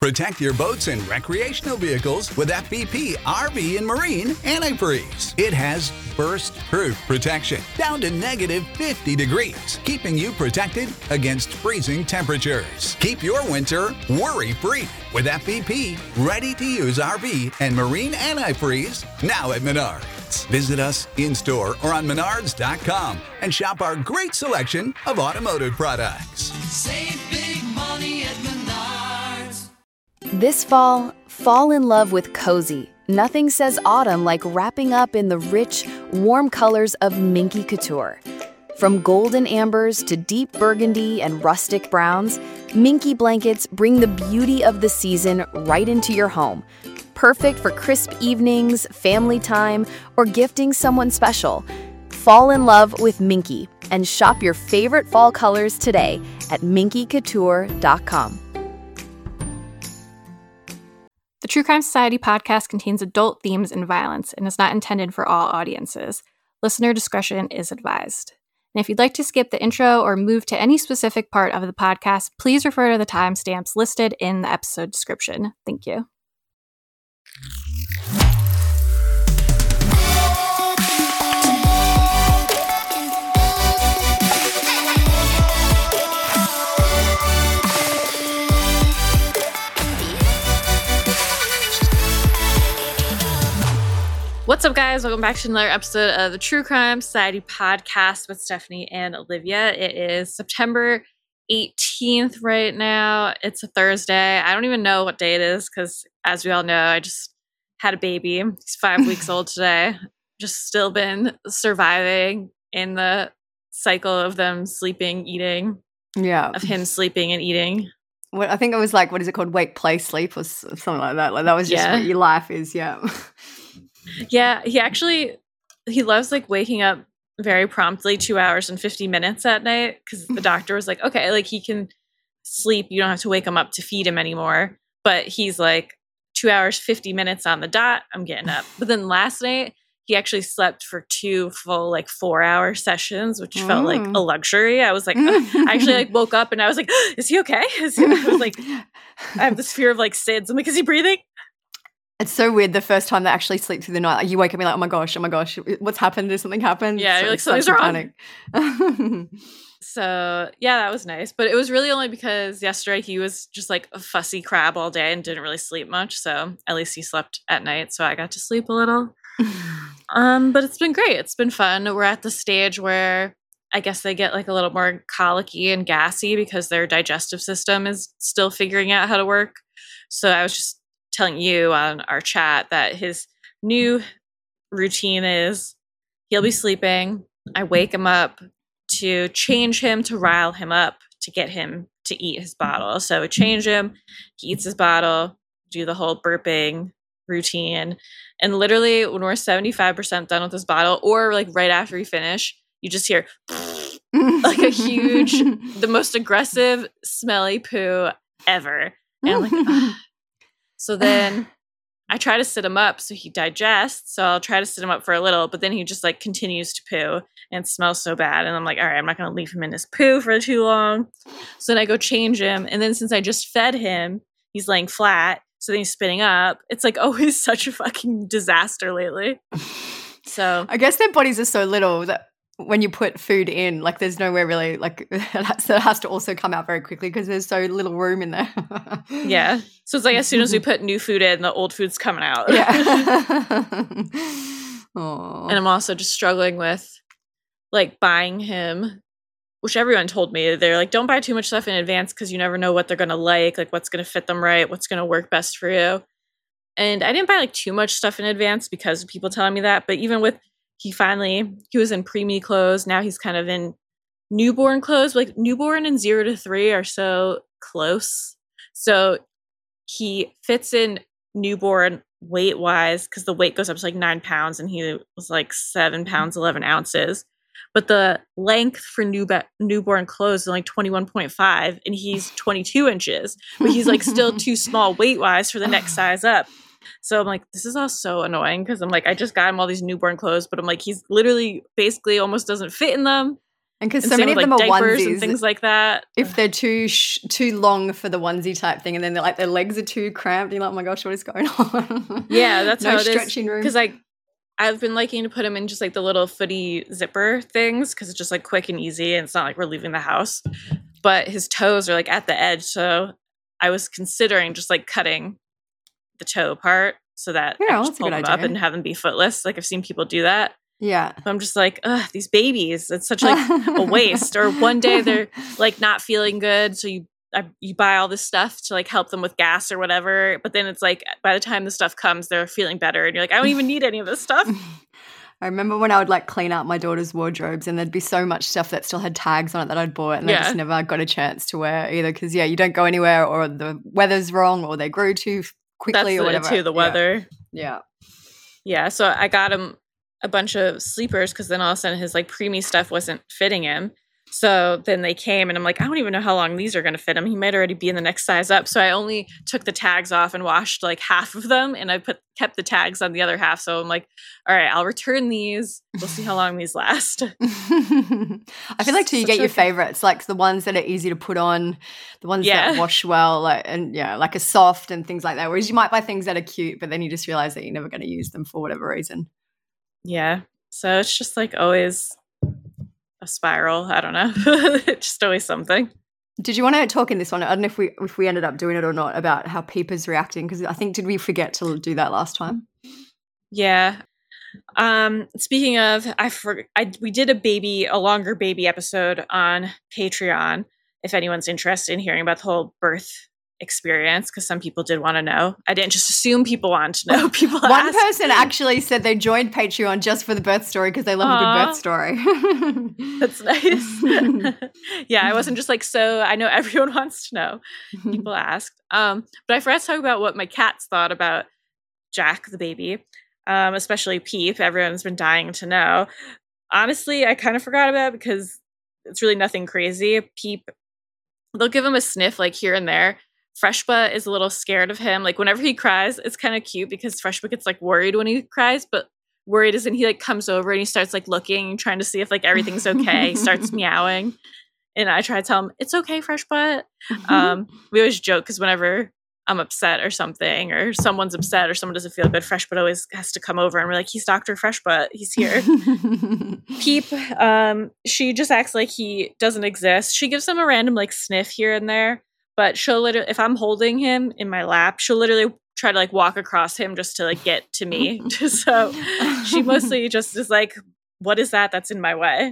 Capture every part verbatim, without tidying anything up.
Protect your boats and recreational vehicles with F V P R V and Marine Antifreeze. It has burst-proof protection down to negative fifty degrees, keeping you protected against freezing temperatures. Keep your winter worry-free with F V P ready-to-use R V and Marine Antifreeze now at Menards. Visit us in-store or on menards dot com and shop our great selection of automotive products. Save big money at Menards. This fall, fall in love with cozy. Nothing says autumn like wrapping up in the rich, warm colors of Minky Couture. From golden ambers to deep burgundy and rustic browns, Minky blankets bring the beauty of the season right into your home. Perfect for crisp evenings, family time, or gifting someone special. Fall in love with Minky and shop your favorite fall colors today at minky couture dot com. The True Crime Society podcast contains adult themes and violence and is not intended for all audiences. Listener discretion is advised. And if you'd like to skip the intro or move to any specific part of the podcast, please refer to the timestamps listed in the episode description. Thank you. What's up, guys? Welcome back to another episode of the True Crime Society podcast with Stephanie and Olivia. It is September eighteenth right now. It's a Thursday. I don't even know what day it is because, as we all know, I just had a baby. He's five weeks old today. Just still been surviving in the cycle of them sleeping, eating. Yeah. Of him sleeping and eating. What I think it was like, what is it called? Wake, play, sleep or something like that. Like that was just Yeah. what your life is. Yeah. Yeah, he actually, he loves like waking up very promptly two hours and fifty minutes at night because the doctor was like, okay, like he can sleep. You don't have to wake him up to feed him anymore. But he's like two hours, fifty minutes on the dot. I'm getting up. But then last night, he actually slept for two full like four hour sessions, which mm. felt like a luxury. I was like, uh, I actually like woke up and I was like, is he okay? Is he, I was like, I have this fear of like S I D S. I'm like, is he breathing? It's so weird the first time they actually sleep through the night. Like you wake up and you're like, oh my gosh, oh my gosh, what's happened? Did something happen? Yeah, so, you're like, something's wrong. Panic. So yeah, that was nice. But it was really only because yesterday he was just like a fussy crab all day and didn't really sleep much. So at least he slept at night. So I got to sleep a little. um, but it's been great. It's been fun. We're at the stage where I guess they get like a little more colicky and gassy because their digestive system is still figuring out how to work. So I was just telling you on our chat that his new routine is he'll be sleeping. I wake him up to change him, to rile him up, to get him to eat his bottle. So we change him, he eats his bottle, do the whole burping routine. And literally when we're seventy-five percent done with this bottle, or like right after we finish, you just hear like a huge, the most aggressive, smelly poo ever. And I'm like, ugh. So then I try to sit him up so he digests. So I'll try to sit him up for a little, but then he just like continues to poo and smells so bad. And I'm like, all right, I'm not going to leave him in his poo for too long. So then I go change him. And then since I just fed him, he's laying flat. So then he's spitting up. It's like always such a fucking disaster lately. So I guess their bodies are so little that when you put food in, like there's nowhere really, like it has, it has to also come out very quickly because there's so little room in there. Yeah. So it's like as soon as we put new food in, the old food's coming out. Yeah. And I'm also just struggling with like buying him, which everyone told me. They're like, don't buy too much stuff in advance because you never know what they're going to like, like what's going to fit them right, what's going to work best for you. And I didn't buy like too much stuff in advance because of people telling me that. But even with He finally, he was in preemie clothes. Now he's kind of in newborn clothes. Like newborn and zero to three are so close. So he fits in newborn weight wise because the weight goes up to like nine pounds and he was like seven pounds, eleven ounces. But the length for new newborn clothes is only twenty-one point five and he's twenty-two inches. But he's like still too small weight wise for the next size up. So I'm like, this is all so annoying because I'm like, I just got him all these newborn clothes, but I'm like, he's literally basically almost doesn't fit in them. And because And so same many of with, them like, are diapers onesies, and things like that. if they're too sh- too long for the onesie type thing, and then they're like their legs are too cramped, you're like, oh my gosh, what is going on? Yeah, that's no how it is. stretching room. Because I, I've been liking to put him in just like the little footy zipper things because it's just like quick and easy, and it's not like we're leaving the house. But his toes are like at the edge, so I was considering just like cutting the toe part so that Yeah, I well, could that's just a pull good them up idea. and have them be footless. Like I've seen people do that. Yeah. But I'm just like, ugh, these babies. It's such like a waste. Or one day they're like not feeling good, so you I, you buy all this stuff to like help them with gas or whatever. But then it's like by the time the stuff comes, they're feeling better, and you're like, I don't even need any of this stuff. I remember when I would like clean out my daughter's wardrobes, and there'd be so much stuff that still had tags on it that I'd bought, and I Yeah. just never got a chance to wear either because yeah, you don't go anywhere, or the weather's wrong, or they grew too quickly, That's or the, whatever. too the Yeah. weather. Yeah. Yeah, so I got him a bunch of sleepers because then all of a sudden his like preemie stuff wasn't fitting him. So then they came and I'm like, I don't even know how long these are going to fit him. He might already be in the next size up. So I only took the tags off and washed like half of them, and I put kept the tags on the other half. So I'm like, all right, I'll return these. We'll see how long these last. I feel like too, you Such get your a- favorites, like the ones that are easy to put on, the ones Yeah. that wash well, like and yeah, like a soft and things like that. Whereas you might buy things that are cute, but then you just realize that you're never going to use them for whatever reason. Yeah. So it's just like always a spiral. I don't know. It's just always something. Did you want to talk in this one? I don't know if we if we ended up doing it or not about how Peeper's reacting, because I think did we forget to do that last time? Yeah. Um, speaking of, I for I we did a baby, a longer baby episode on Patreon. If anyone's interested in hearing about the whole birth experience, because some people did want to know. I didn't just assume people wanted to know. People One asked. person actually said they joined Patreon just for the birth story because they love a Aw. good birth story. That's nice. Yeah, I wasn't just like, so I know everyone wants to know. People asked. Um, but I forgot to talk about what my cats thought about Jack, the baby, um, especially Peep. Everyone's been dying to know. Honestly, I kind of forgot about it because it's really nothing crazy. Peep, they'll give him a sniff like here and there. Freshbutt is a little scared of him. Like whenever he cries, it's kind of cute because Freshbutt gets like worried when he cries, but worried isn't he like comes over and he starts like looking, trying to see if like everything's okay. He starts meowing. And I try to tell him, it's okay, Freshbutt. Um, we always joke because whenever I'm upset or something, or someone's upset or someone doesn't feel good, Freshbutt always has to come over and we're like, he's Doctor Freshbutt. He's here. Peep, um, she just acts like he doesn't exist. She gives him a random like sniff here and there, but she'll literally, if I'm holding him in my lap, she'll literally try to like walk across him just to like get to me. So she mostly just is like, what is that that's in my way?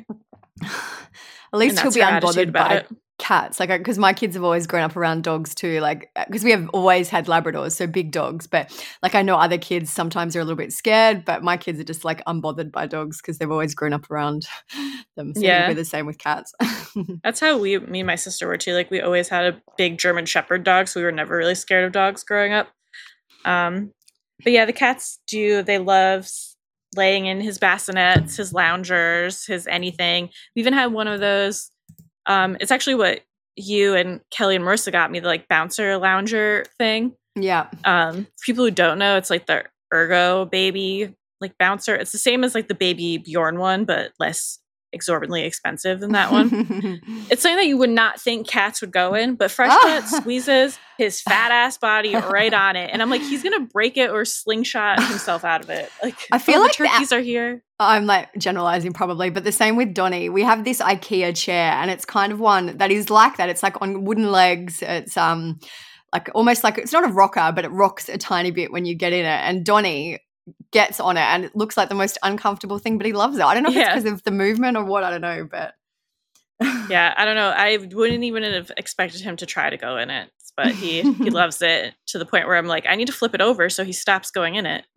At least And he'll that's be her attitude unbothered about by it. cats, like because my kids have always grown up around dogs too, like because we have always had Labradors, so big dogs. But like I know other kids sometimes are a little bit scared, but my kids are just like unbothered by dogs because they've always grown up around them. So Yeah. we're the same with cats. That's how we, me and my sister were too. Like we always had a big German Shepherd dog, so we were never really scared of dogs growing up. Um, but yeah, the cats do. They love s- laying in his bassinets, his loungers, his anything. We even had one of those. Um, it's actually what you and Kelly and Marissa got me, the like bouncer lounger thing. Yeah. Um, for people who don't know, it's like the Ergo baby like bouncer. It's the same as like the baby Bjorn one, but less exorbitantly expensive than that one. It's something that you would not think cats would go in, but Freshbutt squeezes his fat ass body right on it, and I'm like, he's gonna break it or slingshot himself out of it. Like, I feel oh, like the that- turkeys are here. I'm like generalizing probably, but the same with Donnie. We have this IKEA chair, and it's kind of one that is like that. It's like on wooden legs. It's um like almost like it's not a rocker, but it rocks a tiny bit when you get in it. And Donnie gets on it, and it looks like the most uncomfortable thing, but he loves it. I don't know if Yeah. it's because of the movement or what. I don't know, but Yeah, I don't know. I wouldn't even have expected him to try to go in it, but he he loves it to the point where I'm like, I need to flip it over so he stops going in it.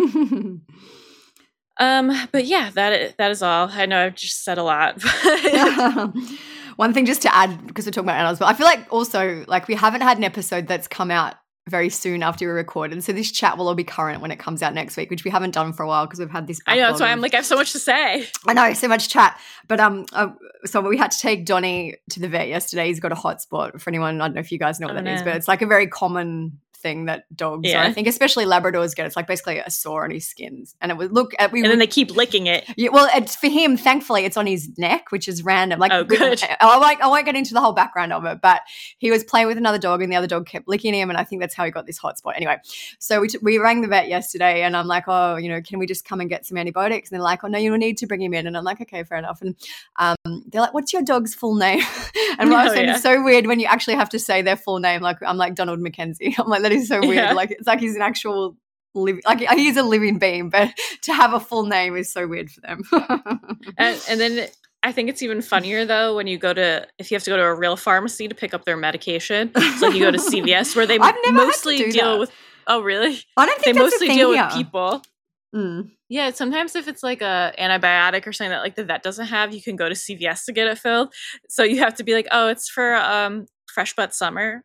Um, but yeah, that is, that is all. I know I've just said a lot. One thing just to add, because we're talking about animals, but I feel like also like we haven't had an episode that's come out very soon after we recorded. So this chat will all be current when it comes out next week, which we haven't done for a while because we've had this. I know, that's why backlog I'm of- like, I have so much to say. I know, so much chat. But um, uh, so we had to take Donnie to the vet yesterday. He's got a hot spot. For anyone, I don't know if you guys know what Oh, that is, no. but it's like a very common thing that dogs, Yeah. or I think especially Labradors get. It's like basically a sore on his skin, and it would look at we. And then they keep licking it. Yeah, well, it's for him. Thankfully, it's on his neck, which is random. Like, Oh, good. I won't, I won't get into the whole background of it, but he was playing with another dog, and the other dog kept licking him, and I think that's how he got this hot spot. Anyway, so we t- we rang the vet yesterday, and I'm like, oh, you know, can we just come and get some antibiotics? And they're like, oh no, you need to bring him in, and I'm like, okay, fair enough. And um, they're like, what's your dog's full name? And I was Oh, saying, yeah. it's so weird when you actually have to say their full name. Like, I'm like Donald Mackenzie. I'm like, that is so weird. Yeah. Like, it's like he's an actual. Live, like he's a living being, but to have a full name is so weird for them. And, and then I think it's even funnier though when you go to if you have to go to a real pharmacy to pick up their medication. So like you go to C V S where they I've never had to mostly do deal that. with. Oh, really? I don't They think that's mostly a thing deal here. with people. Mm. Yeah, sometimes if it's like a antibiotic or something that like the vet doesn't have, you can go to C V S to get it filled. So you have to be like, oh, it's for um fresh butt summer.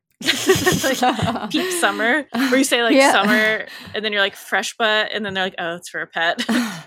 Like peep summer, where you say like Yeah. summer and then you're like fresh butt and then they're like, oh, it's for a pet.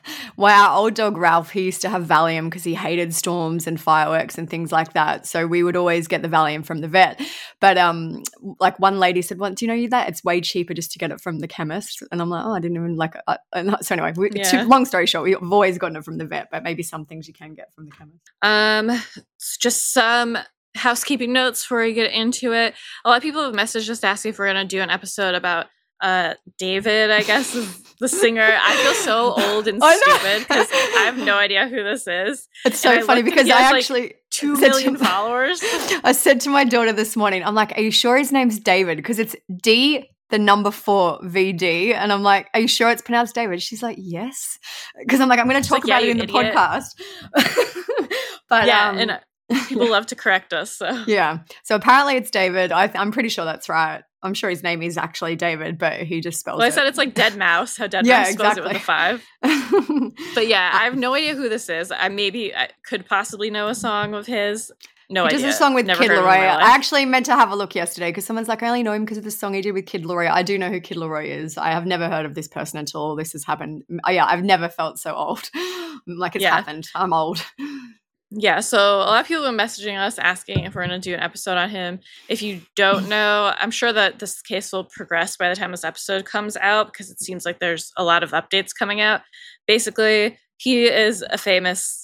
Wow, old dog Ralph, he used to have Valium because he hated storms and fireworks and things like that. So we would always get the Valium from the vet. But um, like one lady said, well, do you know that it's way cheaper just to get it from the chemist? And I'm like, oh, I didn't even like it. Uh, so anyway, we, Yeah. too, long story short, we've always gotten it from the vet, but maybe some things you can get from the chemist. Um, s- just some housekeeping notes before we get into it. A lot of people have messaged us asking if we're going to do an episode about uh David, I guess, is the singer. I feel so old and I know. stupid because I have no idea who this is. It's so And I funny looked and because he I has, like, actually Two said to million my- followers. I said to my daughter this morning, I'm like, are you sure his name's David? Because it's D, the number four, V D. And I'm like, are you sure it's pronounced David? She's like, yes. Because I'm like, I'm going to talk like, yeah, about it you in the idiot. podcast. But yeah, um, and uh, people love to correct us. So yeah. So apparently it's David. I th- I'm pretty sure that's right. I'm sure his name is actually David, but he just spells well, I it. said it's like Dead Mouse, how Dead Yeah, Mouse spells it with a exactly. five. But yeah, I have no idea who this is. I maybe I could possibly know a song of his. No He idea. does a song with Never Kid heard of him Laroi. in my I life. actually meant to have a look yesterday because someone's like, I only know him because of the song he did with Kid Laroi. I do know who Kid Laroi is. I have never heard of this person until all this has happened. Oh, yeah, I've never felt so old. Like it's Yeah. happened. I'm old. Yeah, so a lot of people have been messaging us asking if we're going to do an episode on him. If you don't know, I'm sure that this case will progress by the time this episode comes out because it seems like there's a lot of updates coming out. Basically, he is a famous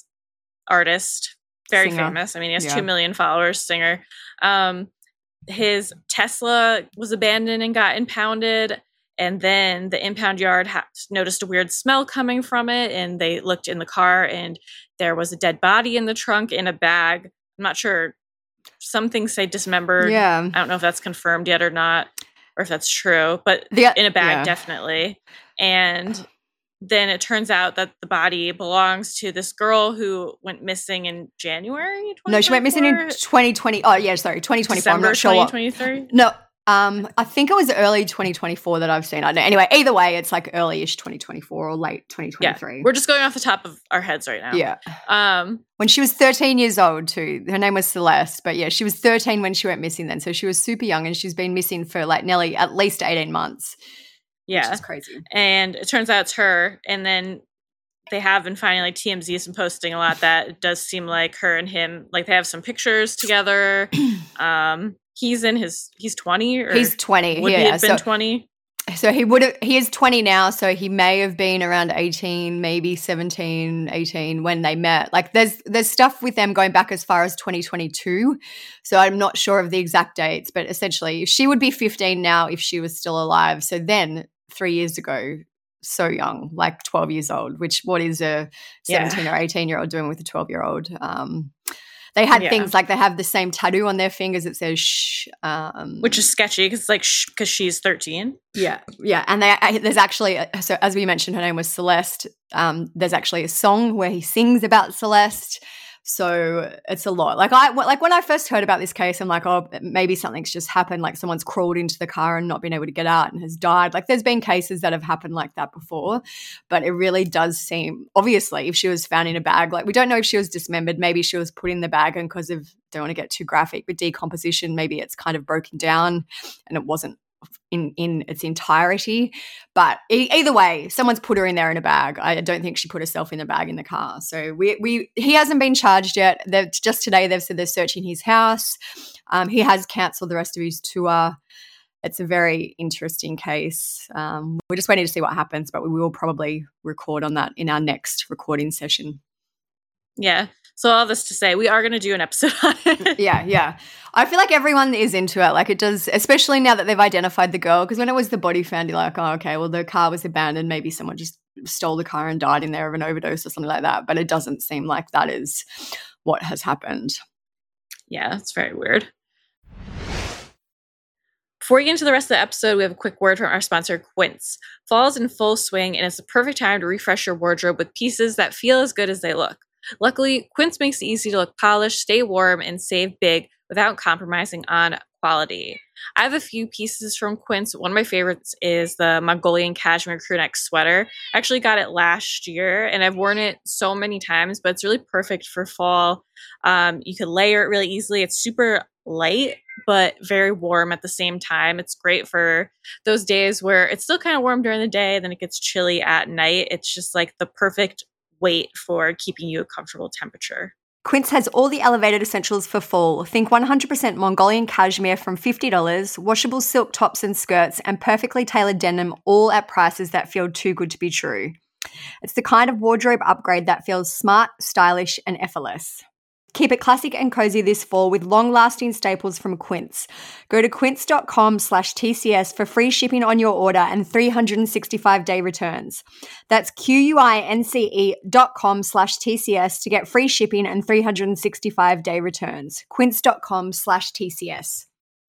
artist, very Singer. famous. I mean, he has Yeah. two million followers, singer. Um, his Tesla was abandoned and got impounded. And then the impound yard ha- noticed a weird smell coming from it. And they looked in the car and there was a dead body in the trunk in a bag. I'm not sure. Some things say dismembered. Yeah. I don't know if that's confirmed yet or not, or if that's true, but The- in a bag, yeah. definitely. And then it turns out that the body belongs to this girl who went missing in January. No, she went missing in twenty twenty-four? twenty twenty. Oh, yeah, sorry, twenty twenty-four. I'm December not sure what. twenty twenty-three. No, um, I think it was early twenty twenty-four that I've seen. I don't know. Anyway, either way, it's like early-ish twenty twenty-four or late twenty Yeah, twenty-three. we're just going off the top of our heads right now. Yeah. Um, When she was thirteen years old too. Her name was Celeste, but yeah, she was thirteen when she went missing then. So she was super young and she's been missing for like nearly at least eighteen months. yeah. Which is crazy. And it turns out it's her. And then they have been finding like T M Z's been posting a lot that it does seem like her and him, like they have some pictures together. um, he's in his, he's twenty or He's twenty. would yeah, he have been so, twenty? so he would have, he is twenty now. So he may have been around eighteen, maybe seventeen, eighteen when they met. Like there's, there's stuff with them going back as far as twenty twenty-two. So I'm not sure of the exact dates, but essentially she would be fifteen now if she was still alive. So then three years ago, so young, like twelve years old, which what is a Yeah. seventeen or eighteen year old doing with a twelve year old? Um, they had Yeah. things like they have the same tattoo on their fingers that says shh. Um, Which is sketchy because it's like, because she's thirteen. yeah, yeah, and they, I- there's actually so as we mentioned, her name was Celeste. Um, there's actually a song where he sings about Celeste. So it's a lot. Like I like when I first heard about this case, I'm like, oh, maybe something's just happened. Like someone's crawled into the car and not been able to get out and has died. Like there's been cases that have happened like that before, but it really does seem obviously if she was found in a bag, like we don't know if she was dismembered. Maybe she was put in the bag and because of don't want to get too graphic, but decomposition, maybe it's kind of broken down and it wasn't in in its entirety. But e- either way, someone's put her in there in a bag. I don't think she put herself in the bag in the car. So we we he hasn't been charged yet. They've just today they've said they're searching his house. Um, he has cancelled the rest of his tour. it's a very interesting case. Um, we're just waiting to see what happens, but we will probably record on that in our next recording session. Yeah. So all this to say, we are going to do an episode on it. Yeah, yeah. I feel like everyone is into it. Like it does, especially now that they've identified the girl. Because when it was the body found, you're like, oh, okay, well, the car was abandoned. Maybe someone just stole the car and died in there of an overdose or something like that. But it doesn't seem like that is what has happened. Yeah, it's very weird. Before we get into the rest of the episode, we have a quick word from our sponsor, Quince. Fall is in full swing, and it's the perfect time to refresh your wardrobe with pieces that feel as good as they look. Luckily, Quince makes it easy to look polished, stay warm, and save big without compromising on quality. I have a few pieces from Quince. One of my favorites is the Mongolian cashmere crew neck sweater. I actually got it last year, and I've worn it so many times, but it's really perfect for fall. Um, you can layer it really easily. It's super light, but very warm at the same time. It's great for those days where it's still kind of warm during the day, then it gets chilly at night. It's just like the perfect weight for keeping you a comfortable temperature. Quince has all the elevated essentials for fall. Think one hundred percent Mongolian cashmere from fifty dollars, washable silk tops and skirts, and perfectly tailored denim, all at prices that feel too good to be true. It's the kind of wardrobe upgrade that feels smart, stylish, and effortless. Keep it classic and cozy this fall with long-lasting staples from Quince. Go to quince.com slash TCS for free shipping on your order and three hundred sixty-five day returns. That's Q-U-I-N-C-E dot com slash TCS to get free shipping and three hundred sixty-five day returns. Quince.com slash TCS.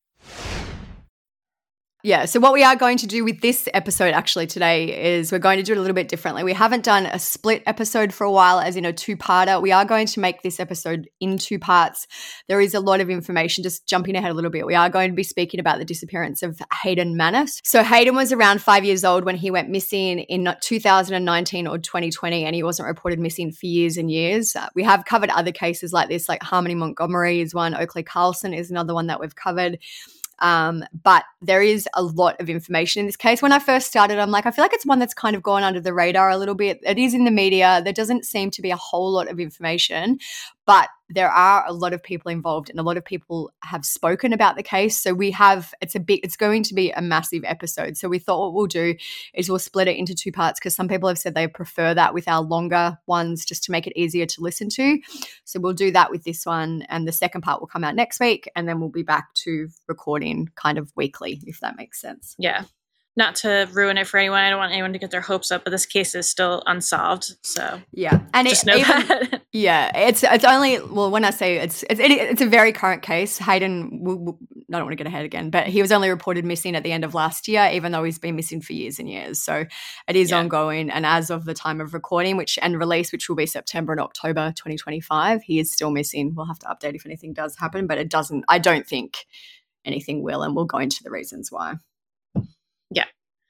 Yeah, so what we are going to do with this episode actually today is we're going to do it a little bit differently. We haven't done a split episode for a while, as in a two-parter. We are going to make this episode in two parts. There is a lot of information, just jumping ahead a little bit. We are going to be speaking about the disappearance of Hayden Manus. So Hayden was around five years old when he went missing in two thousand nineteen or twenty twenty, and he wasn't reported missing for years and years. Uh, we have covered other cases like this, like Harmony Montgomery is one, Oakley Carlson is another one that we've covered. Um, but there is a lot of information in this case. When I first started, I'm like, I feel like it's one that's kind of gone under the radar a little bit. It is in the media. There doesn't seem to be a whole lot of information, but there are a lot of people involved and a lot of people have spoken about the case. So we have, it's a big, it's going to be a massive episode. So we thought what we'll do is we'll split it into two parts because some people have said they prefer that with our longer ones just to make it easier to listen to. So we'll do that with this one. And the second part will come out next week. And then we'll be back to recording kind of weekly, if that makes sense. Yeah. Not to ruin it for anyone. I don't want anyone to get their hopes up, but this case is still unsolved. So yeah, and just it, know even, that. Yeah, it's it's only well when I say it's it's it, it's a very current case. Hayden, we, we, I don't want to get ahead again, but he was only reported missing at the end of last year, even though he's been missing for years and years. So it is yeah. ongoing, and as of the time of recording, which and release, which will be September and October twenty twenty-five, he is still missing. We'll have to update if anything does happen, but it doesn't. I don't think anything will, and we'll go into the reasons why. Yeah.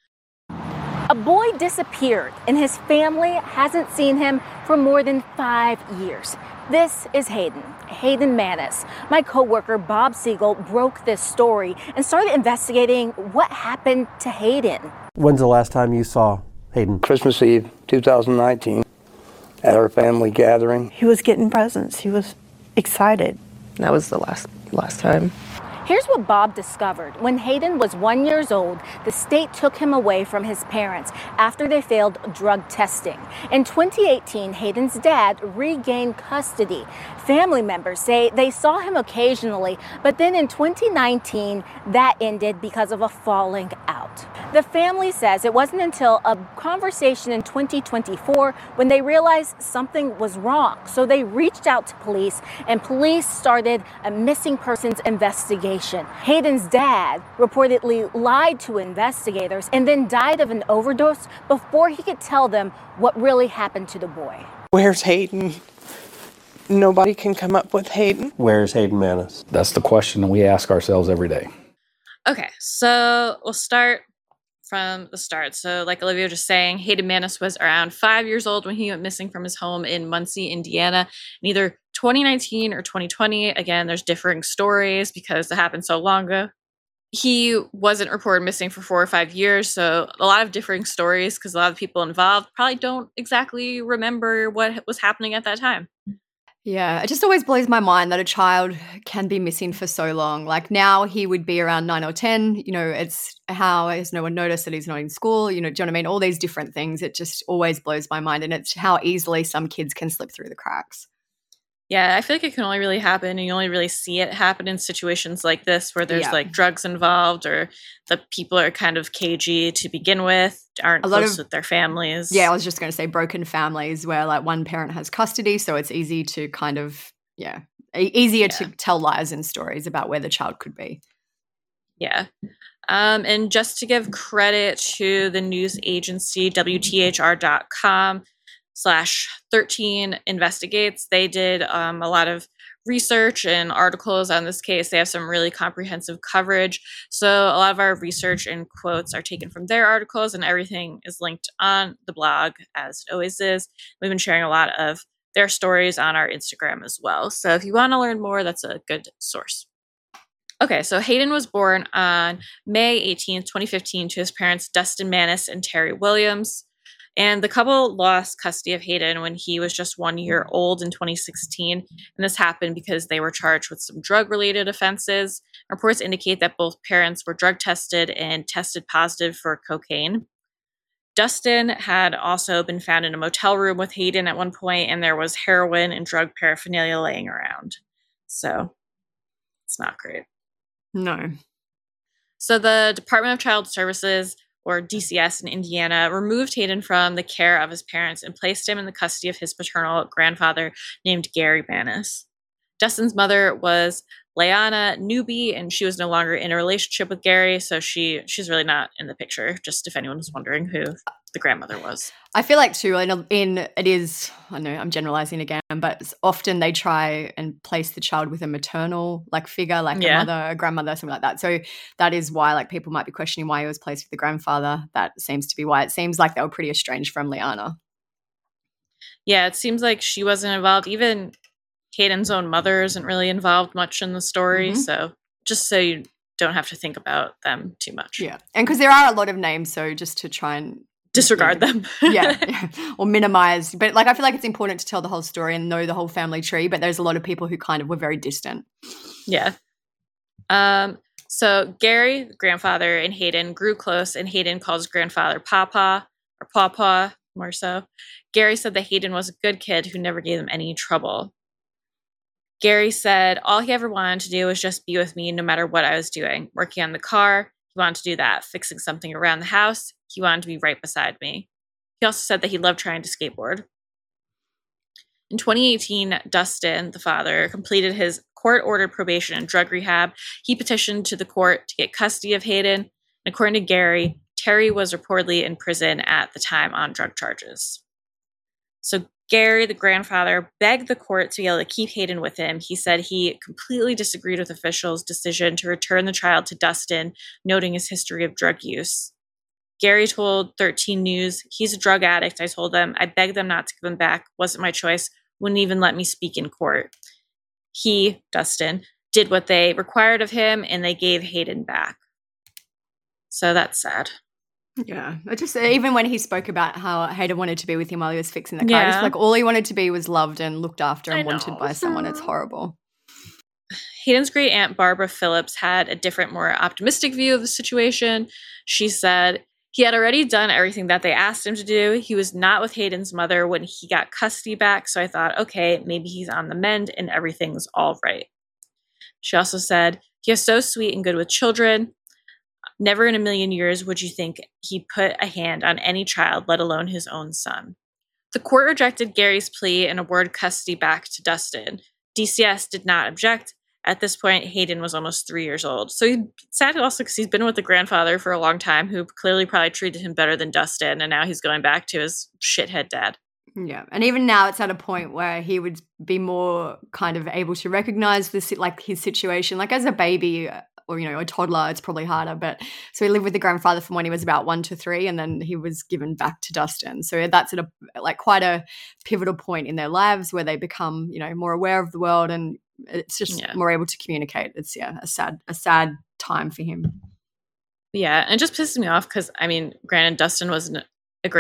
A boy disappeared, and his family hasn't seen him for more than five years. This is Hayden, Hayden Manus. My coworker Bob Siegel broke this story and started investigating what happened to Hayden. When's the last time you saw Hayden? Christmas Eve, two thousand nineteen, at our family gathering. He was getting presents. He was excited. That was the last last time. Here's what Bob discovered. When Hayden was one year old, the state took him away from his parents after they failed drug testing. In twenty eighteen, Hayden's dad regained custody. Family members say they saw him occasionally, but then in twenty nineteen, that ended because of a falling out. The family says it wasn't until a conversation in twenty twenty-four when they realized something was wrong. So they reached out to police, and police started a missing persons investigation. Hayden's dad reportedly lied to investigators and then died of an overdose before he could tell them what really happened to the boy. Where's Hayden? Nobody can come up with Hayden. Where's Hayden Manus? That's the question we ask ourselves every day. Okay, so we'll start from the start. So like Olivia was just saying, Hayden Manus was around five years old when he went missing from his home in Muncie, Indiana, in either twenty nineteen or twenty twenty. Again, there's differing stories because it happened so long ago. He wasn't reported missing for four or five years, so a lot of differing stories because a lot of people involved probably don't exactly remember what was happening at that time. Yeah, it just always blows my mind that a child can be missing for so long. Like now he would be around nine or ten, you know, it's how has no one noticed that he's not in school? You know, do you know what I mean? All these different things. It just always blows my mind. And it's how easily some kids can slip through the cracks. Yeah, I feel like it can only really happen, and you only really see it happen in situations like this where there's Yeah. like drugs involved or the people are kind of cagey to begin with, aren't A lot close of- with their families. Yeah, I was just going to say broken families where like one parent has custody. So it's easy to kind of, yeah, e- easier to tell lies and stories about where the child could be. Yeah. Um, and just to give credit to the news agency, W T H R dot com slash thirteen investigates, they did um, a lot of research and articles on this case. They have some really comprehensive coverage. So a lot of our research and quotes are taken from their articles, and everything is linked on the blog, as it always is. We've been sharing a lot of their stories on our Instagram as well. So if you want to learn more, that's a good source. Okay, so Hayden was born on May eighteenth, twenty fifteen to his parents, Dustin Maness and Terry Williams. And the couple lost custody of Hayden when he was just one year old in twenty sixteen. And this happened because they were charged with some drug-related offenses. Reports indicate that both parents were drug tested and tested positive for cocaine. Dustin had also been found in a motel room with Hayden at one point, and there was heroin and drug paraphernalia laying around. So it's not great. No. So the Department of Child Services, or D C S in Indiana, removed Hayden from the care of his parents and placed him in the custody of his paternal grandfather named Gary Maness. Dustin's mother was Leanna Newby, and she was no longer in a relationship with Gary, so she she's really not in the picture, just if anyone was wondering who the grandmother was. I feel like too, in, in it is, I know I'm generalizing again, but it's often they try and place the child with a maternal like figure, like Yeah. a mother, a grandmother, something like that. So that is why like people might be questioning why he was placed with the grandfather. That seems to be why. It seems like they were pretty estranged from Leanna. Yeah, it seems like she wasn't involved. Even Hayden's own mother isn't really involved much in the story. Mhm. So just so you don't have to think about them too much. Yeah. And because there are a lot of names, so just to try and Disregard them. yeah, yeah, or minimize. But like I feel like it's important to tell the whole story and know the whole family tree, but there's a lot of people who kind of were very distant. Yeah. Um, so Gary, the grandfather, and Hayden grew close, and Hayden calls grandfather Papa, or Papa, more so. Gary said that Hayden was a good kid who never gave him any trouble. Gary said all he ever wanted to do was just be with me no matter what I was doing. Working on the car, he wanted to do that. Fixing something around the house, he wanted to be right beside me. He also said that he loved trying to skateboard. In twenty eighteen, Dustin, the father, completed his court-ordered probation and drug rehab. He petitioned to the court to get custody of Hayden. And according to Gary, Terry was reportedly in prison at the time on drug charges. So Gary, the grandfather, begged the court to be able to keep Hayden with him. He said he completely disagreed with officials' decision to return the child to Dustin, noting his history of drug use. Gary told thirteen News, he's a drug addict, I told them. I begged them not to give him back. Wasn't my choice. Wouldn't even let me speak in court. He, Dustin, did what they required of him, and they gave Hayden back. So that's sad. Yeah. I just even when he spoke about how Hayden wanted to be with him while he was fixing the car, I just Yeah. feel like all he wanted to be was loved and looked after and I wanted know. by someone. It's horrible. Hayden's great aunt Barbara Phillips had a different, more optimistic view of the situation. She said he had already done everything that they asked him to do. He was not with Hayden's mother when he got custody back, so I thought, okay, maybe he's on the mend and everything's all right. She also said he is so sweet and good with children. Never in a million years would you think he put a hand on any child, let alone his own son. The court rejected Gary's plea and awarded custody back to Dustin. D C S did not object. At this point, Hayden was almost three years old. So he's sad also because he's been with the grandfather for a long time who clearly probably treated him better than Dustin, and now he's going back to his shithead dad. Yeah. And even now it's at a point where he would be more kind of able to recognize this, like his situation. Like as a baby or, you know, a toddler, it's probably harder. But so he lived with the grandfather from when he was about one to three, and then he was given back to Dustin. So that's at a, like quite a pivotal point in their lives where they become, you know, more aware of the world, and it's just Yeah. more able to communicate. It's, yeah, a sad, a sad time for him. Yeah, and it just pisses me off because, I mean, granted, Dustin wasn't a great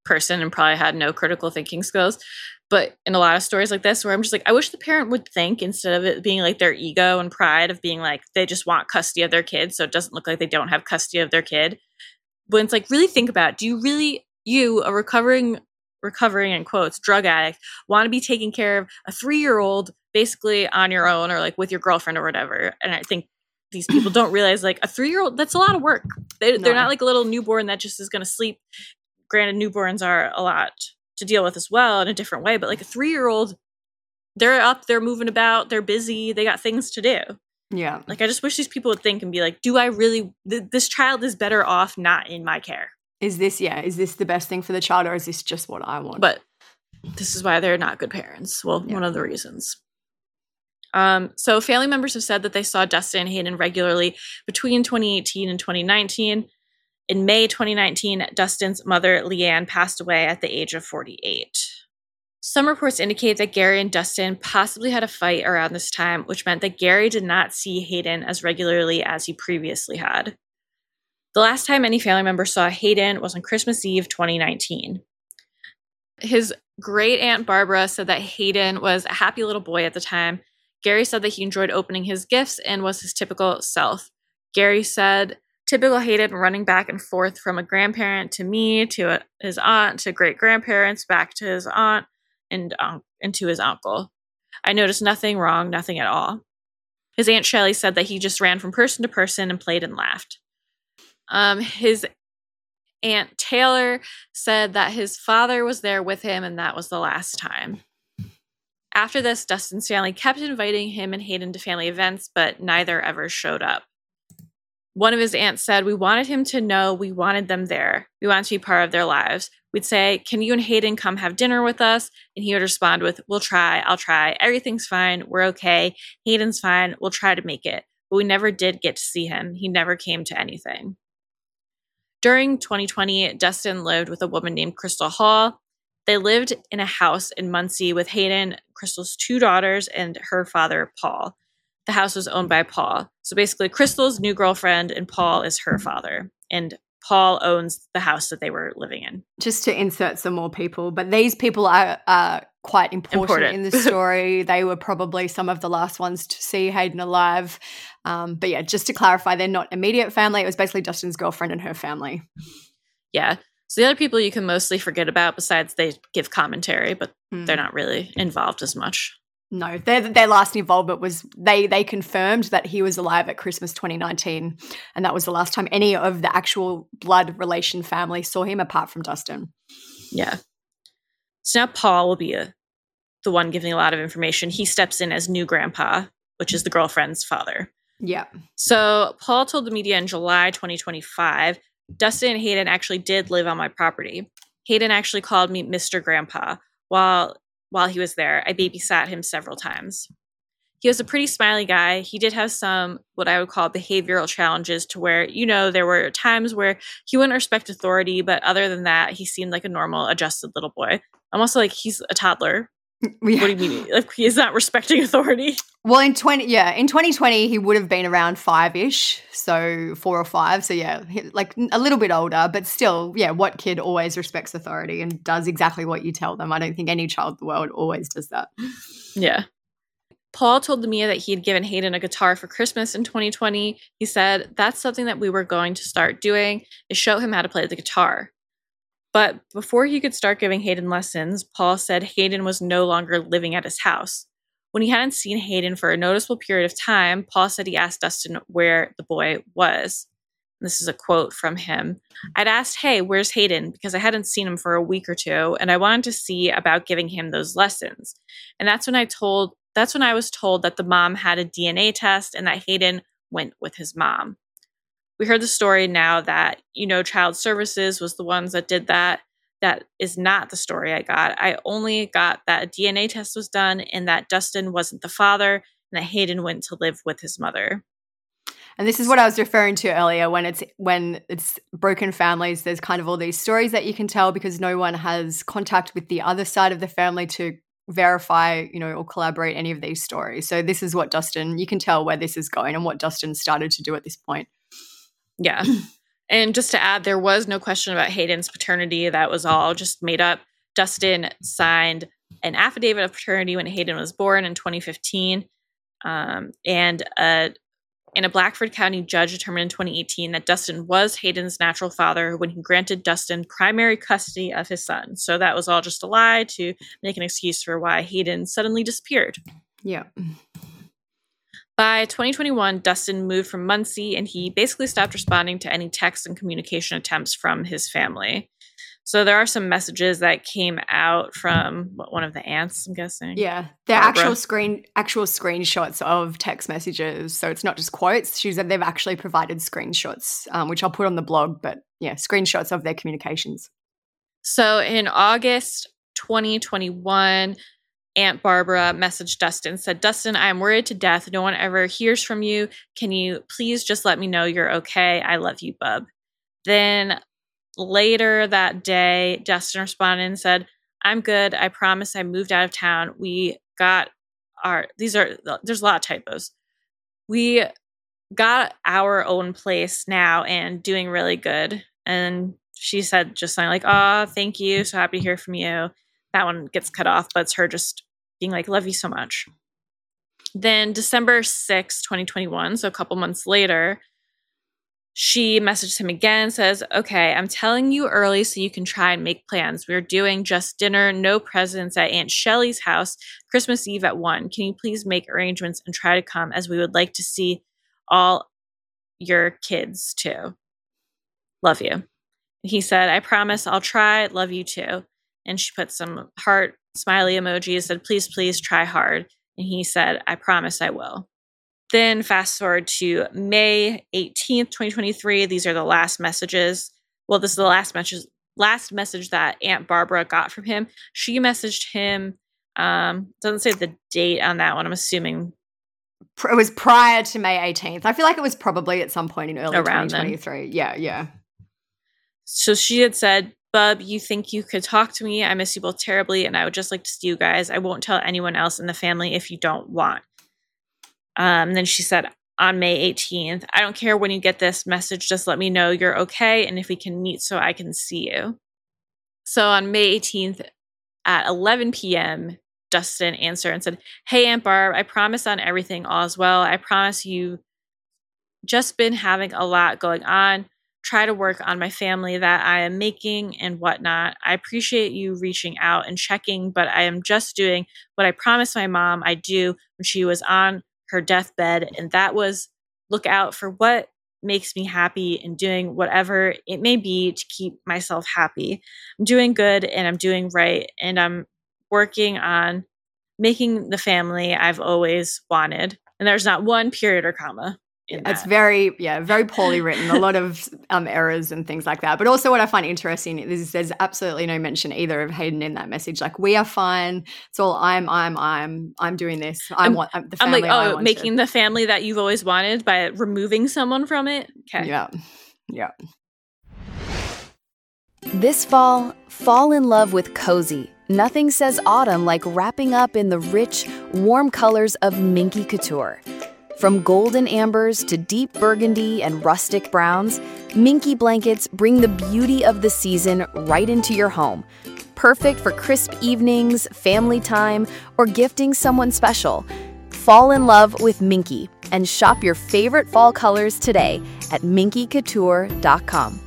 person and probably had no critical thinking skills. But in a lot of stories like this, where I'm just like, I wish the parent would think, instead of it being like their ego and pride of being like, they just want custody of their kid, so it doesn't look like they don't have custody of their kid. But it's like, really think about it. Do you really, you, a recovering, recovering in quotes, drug addict, want to be taking care of a three-year-old basically on your own or like with your girlfriend or whatever? And I think these people don't realize like a three-year-old, that's a lot of work. They, no. They're not like a little newborn that just is going to sleep. Granted, newborns are a lot to deal with as well in a different way, but like a three-year-old, they're up, they're moving about, they're busy, they got things to do. Yeah. Like, I just wish these people would think and be like, do I really, th- this child is better off not in my care. Is this, yeah, is this the best thing for the child, or is this just what I want? But this is why they're not good parents. Well, yeah. one of the reasons. Um, so family members have said that they saw Dustin and Hayden regularly between twenty eighteen and twenty nineteen. In May twenty nineteen, Dustin's mother, Leanne, passed away at the age of forty-eight. Some reports indicate that Gary and Dustin possibly had a fight around this time, which meant that Gary did not see Hayden as regularly as he previously had. The last time any family member saw Hayden was on Christmas Eve twenty nineteen. His great aunt Barbara said that Hayden was a happy little boy at the time. Gary said that he enjoyed opening his gifts and was his typical self. Gary said, typical Hayden running back and forth from a grandparent to me, to a, his aunt, to great-grandparents, back to his aunt, and, um, and to his uncle. I noticed nothing wrong, nothing at all. His Aunt Shelley said that he just ran from person to person and played and laughed. Um, his Aunt Taylor said that his father was there with him, and that was the last time. After this, Dustin's family kept inviting him and Hayden to family events, but neither ever showed up. One of his aunts said, we wanted him to know we wanted them there. We wanted to be part of their lives. We'd say, can you and Hayden come have dinner with us? And he would respond with, we'll try, I'll try. Everything's fine. We're okay. Hayden's fine. We'll try to make it. But we never did get to see him. He never came to anything. During twenty twenty, Dustin lived with a woman named Crystal Hall. They lived in a house in Muncie with Hayden, Crystal's two daughters, and her father, Paul. The house was owned by Paul. So basically, Crystal's new girlfriend and Paul is her father. And Paul owns the house that they were living in. Just to insert some more people, but these people are uh, quite important, important. in the story. They were probably some of the last ones to see Hayden alive. Um, but yeah, just to clarify, they're not immediate family. It was basically Dustin's girlfriend and her family. Yeah. So the other people you can mostly forget about, besides they give commentary, but mm. they're not really involved as much. No, their their last involvement was they they confirmed that he was alive at Christmas twenty nineteen, and that was the last time any of the actual blood relation family saw him apart from Dustin. Yeah. So now Paul will be a, the one giving a lot of information. He steps in as new grandpa, which is the girlfriend's father. Yeah. So Paul told the media in July twenty twenty-five, Dustin and Hayden actually did live on my property. Hayden actually called me Mister Grandpa. While while he was there, I babysat him several times. He was a pretty smiley guy. He did have some, what I would call behavioral challenges, to where, you know, there were times where he wouldn't respect authority, but other than that, he seemed like a normal, adjusted little boy. I'm also like, he's a toddler. Yeah. What do you mean? Like, he's not respecting authority. Well, in twenty, yeah, in twenty twenty, he would have been around five-ish, so four or five. So yeah, like a little bit older, but still, yeah, what kid always respects authority and does exactly what you tell them? I don't think any child in the world always does that. Yeah. Paul told the media that he had given Hayden a guitar for Christmas in twenty twenty. He said, that's something that we were going to start doing, is show him how to play the guitar. But before he could start giving Hayden lessons, Paul said Hayden was no longer living at his house. When he hadn't seen Hayden for a noticeable period of time, Paul said he asked Dustin where the boy was. And this is a quote from him. I'd asked, hey, where's Hayden? Because I hadn't seen him for a week or two, and I wanted to see about giving him those lessons. And that's when I told, that's when I was told that the mom had a D N A test and that Hayden went with his mom. We heard the story now that, you know, Child Services was the ones that did that. That is not the story I got. I only got that a D N A test was done and that Dustin wasn't the father and that Hayden went to live with his mother. And this is what I was referring to earlier when it's when it's broken families. There's kind of all these stories that you can tell because no one has contact with the other side of the family to verify, you know, or collaborate any of these stories. So this is what Dustin, you can tell where this is going and what Dustin started to do at this point. Yeah. And just to add, there was no question about Hayden's paternity. That was all just made up. Dustin signed an affidavit of paternity when Hayden was born in twenty fifteen. Um, and a, and a Blackford County judge determined in twenty eighteen that Dustin was Hayden's natural father when he granted Dustin primary custody of his son. So that was all just a lie to make an excuse for why Hayden suddenly disappeared. Yeah. By twenty twenty-one, Dustin moved from Muncie, and he basically stopped responding to any text and communication attempts from his family. So there are some messages that came out from what, one of the aunts, I'm guessing. Yeah, they're Barbara. actual screen actual screenshots of text messages. So it's not just quotes. She said they've actually provided screenshots, um, which I'll put on the blog. But yeah, screenshots of their communications. So in August twenty twenty-one, Aunt Barbara messaged Dustin, said, Dustin, I am worried to death. No one ever hears from you. Can you please just let me know you're okay? I love you, bub. Then later that day, Dustin responded and said, I'm good. I promise I moved out of town. We got our, these are, there's a lot of typos. We got our own place now and doing really good. And she said just something like, oh, thank you. So happy to hear from you. That one gets cut off, but it's her just being like, love you so much. Then December sixth, twenty twenty-one, so a couple months later, she messaged him again, says, okay, I'm telling you early so you can try and make plans. We're doing just dinner, no presents at Aunt Shelley's house, Christmas Eve at one. Can you please make arrangements and try to come, as we would like to see all your kids too. Love you. He said, I promise I'll try. Love you too. And she put some heart smiley emojis, said, please, please try hard. And he said, I promise I will. Then fast forward to May eighteenth, twenty twenty-three. These are the last messages. Well, this is the last message, last message that Aunt Barbara got from him. She messaged him. Um, doesn't say the date on that one. I'm assuming it was prior to May eighteenth. I feel like it was probably at some point in early around twenty twenty-three. Then. Yeah, yeah. So she had said, Bub, you think you could talk to me? I miss you both terribly, and I would just like to see you guys. I won't tell anyone else in the family if you don't want. Um, and then she said on May eighteenth, I don't care when you get this message, just let me know you're okay and if we can meet so I can see you. So on May eighteenth at eleven p.m., Dustin answered and said, hey, Aunt Barb, I promise on everything all is well. I promise you just been having a lot going on. Try to work on my family that I am making and whatnot. I appreciate you reaching out and checking, but I am just doing what I promised my mom I'd do when she was on her deathbed, and that was look out for what makes me happy and doing whatever it may be to keep myself happy. I'm doing good and I'm doing right, and I'm working on making the family I've always wanted. And there's not one period or comma in that. It's very, yeah, very poorly written. A lot of um, errors and things like that. But also what I find interesting is there's absolutely no mention either of Hayden in that message. Like, we are fine. It's all I'm, I'm, I'm, I'm doing this. I want I'm, the family. I'm like, I oh, wanted. Making the family that you've always wanted by removing someone from it. Okay. Yeah. Yeah. This fall, fall in love with cozy. Nothing says autumn like wrapping up in the rich, warm colors of Minky Couture. From golden ambers to deep burgundy and rustic browns, Minky blankets bring the beauty of the season right into your home. Perfect for crisp evenings, family time, or gifting someone special. Fall in love with Minky and shop your favorite fall colors today at minky couture dot com.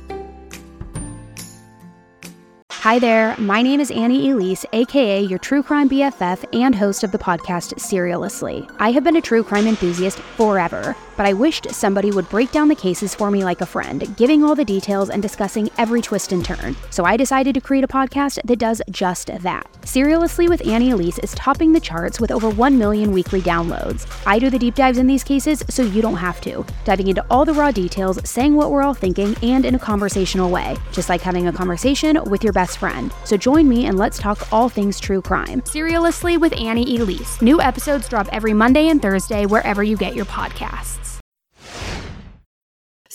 Hi there, my name is Annie Elise, aka your true crime B F F and host of the podcast Serialously. I have been a true crime enthusiast forever, but I wished somebody would break down the cases for me like a friend, giving all the details and discussing every twist and turn. So I decided to create a podcast that does just that. Serialously with Annie Elise is topping the charts with over one million weekly downloads. I do the deep dives in these cases so you don't have to, diving into all the raw details, saying what we're all thinking, and in a conversational way, just like having a conversation with your best friend. So join me and let's talk all things true crime. Serialously with Annie Elise. New episodes drop every Monday and Thursday wherever you get your podcasts.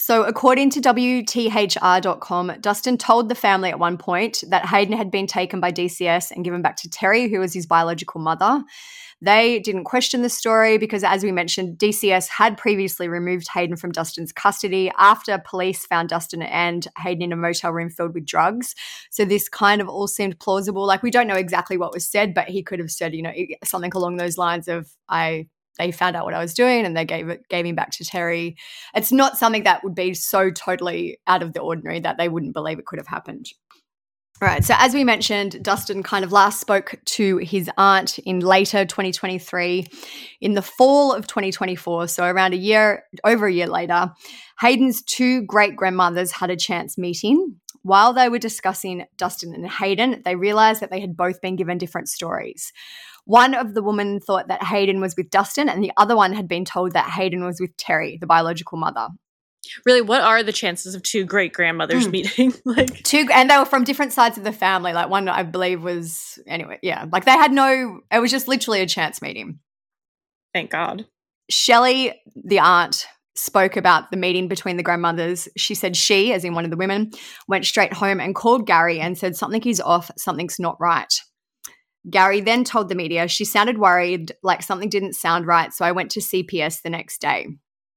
So according to W T H R dot com, Dustin told the family at one point that Hayden had been taken by D C S and given back to Terry, who was his biological mother. They didn't question the story because, as we mentioned, D C S had previously removed Hayden from Dustin's custody after police found Dustin and Hayden in a motel room filled with drugs. So this kind of all seemed plausible. Like, we don't know exactly what was said, but he could have said, you know, something along those lines of, I... they found out what I was doing and they gave it gave him back to Terry. It's not something that would be so totally out of the ordinary that they wouldn't believe it could have happened. All right, so as we mentioned, Dustin kind of last spoke to his aunt in later twenty twenty-three. In the fall of twenty twenty-four, so around a year, over a year later, Hayden's two great-grandmothers had a chance meeting. While they were discussing Dustin and Hayden, they realized that they had both been given different stories. One of the women thought that Hayden was with Dustin and the other one had been told that Hayden was with Terry, the biological mother. Really, what are the chances of two great-grandmothers mm. meeting? like two, and they were from different sides of the family. Like one, I believe, was, anyway, yeah. Like they had no, it was just literally a chance meeting. Thank God. Shelley, the aunt, spoke about the meeting between the grandmothers. She said she, as in one of the women, went straight home and called Gary and said something is off, something's not right. Gary then told the media she sounded worried, like something didn't sound right, so I went to C P S the next day.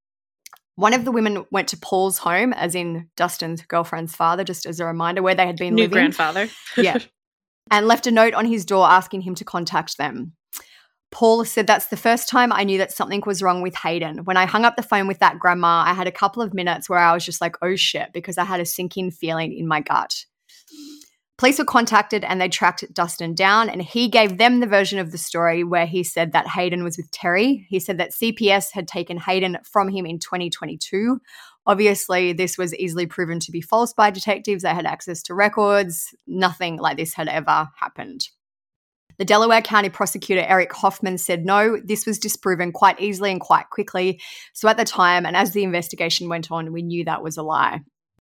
One of the women went to Paul's home, as in Dustin's girlfriend's father, just as a reminder, where they had been New living. grandfather. Yeah. And left a note on his door asking him to contact them. Paul said, that's the first time I knew that something was wrong with Hayden. When I hung up the phone with that grandma, I had a couple of minutes where I was just like, oh shit, because I had a sinking feeling in my gut. Police were contacted and they tracked Dustin down, and he gave them the version of the story where he said that Hayden was with Terry. He said that C P S had taken Hayden from him in twenty twenty-two. Obviously, this was easily proven to be false by detectives. They had access to records. Nothing like this had ever happened. The Delaware County prosecutor, Eric Hoffman, said no, this was disproven quite easily and quite quickly. So at the time, and as the investigation went on, we knew that was a lie.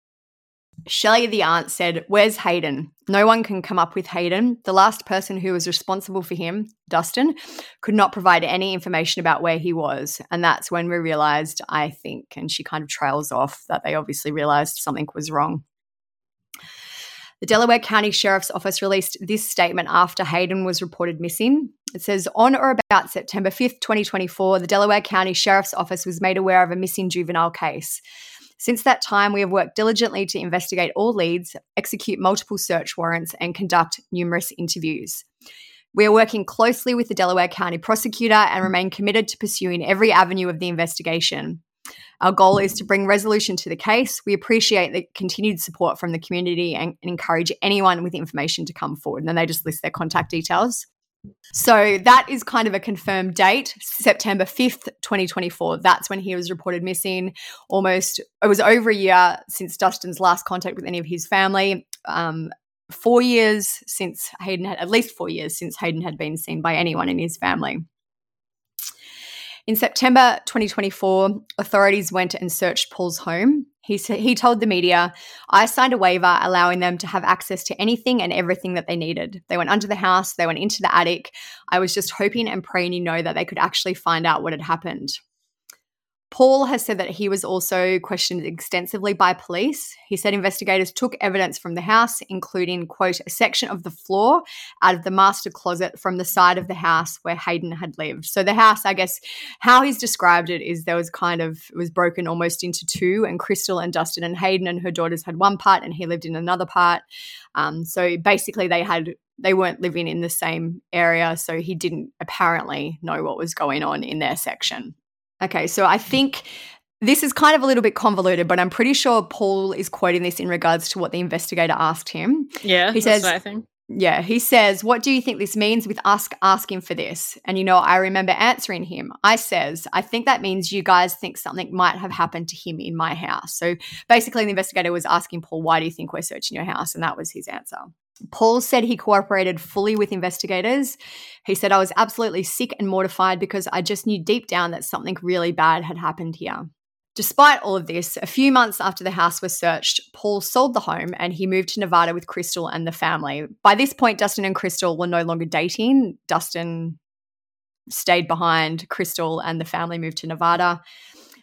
Shelley, the aunt, said, where's Hayden? No one can come up with Hayden. The last person who was responsible for him, Dustin, could not provide any information about where he was. And that's when we realized, I think, and she kind of trails off, that they obviously realized something was wrong. The Delaware County Sheriff's Office released this statement after Hayden was reported missing. It says, on or about September fifth, twenty twenty-four, the Delaware County Sheriff's Office was made aware of a missing juvenile case. Since that time, we have worked diligently to investigate all leads, execute multiple search warrants, and conduct numerous interviews. We are working closely with the Delaware County prosecutor and remain committed to pursuing every avenue of the investigation. Our goal is to bring resolution to the case. We appreciate the continued support from the community and, and encourage anyone with information to come forward. And then they just list their contact details. So that is kind of a confirmed date, September fifth, twenty twenty-four. That's when he was reported missing. Almost, it was over a year since Dustin's last contact with any of his family. Um, four years since Hayden had, at least four years since Hayden had been seen by anyone in his family. In September twenty twenty-four, authorities went and searched Paul's home. He said, he told the media, I signed a waiver allowing them to have access to anything and everything that they needed. They went under the house. They went into the attic. I was just hoping and praying, you know, that they could actually find out what had happened. Paul has said that he was also questioned extensively by police. He said investigators took evidence from the house, including, quote, a section of the floor out of the master closet from the side of the house where Hayden had lived. So the house, I guess, how he's described it is there was kind of, it was broken almost into two, and Crystal and Dustin and Hayden and her daughters had one part and he lived in another part. Um, so basically they had, they weren't living in the same area, so he didn't apparently know what was going on in their section. Okay, so I think this is kind of a little bit convoluted, but I'm pretty sure Paul is quoting this in regards to what the investigator asked him. Yeah, he that's says, what I think. Yeah, he says, what do you think this means with us asking for this? And, you know, I remember answering him. I says, I think that means you guys think something might have happened to him in my house. So basically the investigator was asking Paul, why do you think we're searching your house? And that was his answer. Paul said he cooperated fully with investigators. He said, I was absolutely sick and mortified because I just knew deep down that something really bad had happened here. Despite all of this, a few months after the house was searched, Paul sold the home and he moved to Nevada with Crystal and the family. By this point, Dustin and Crystal were no longer dating. Dustin stayed behind, Crystal and the family moved to Nevada.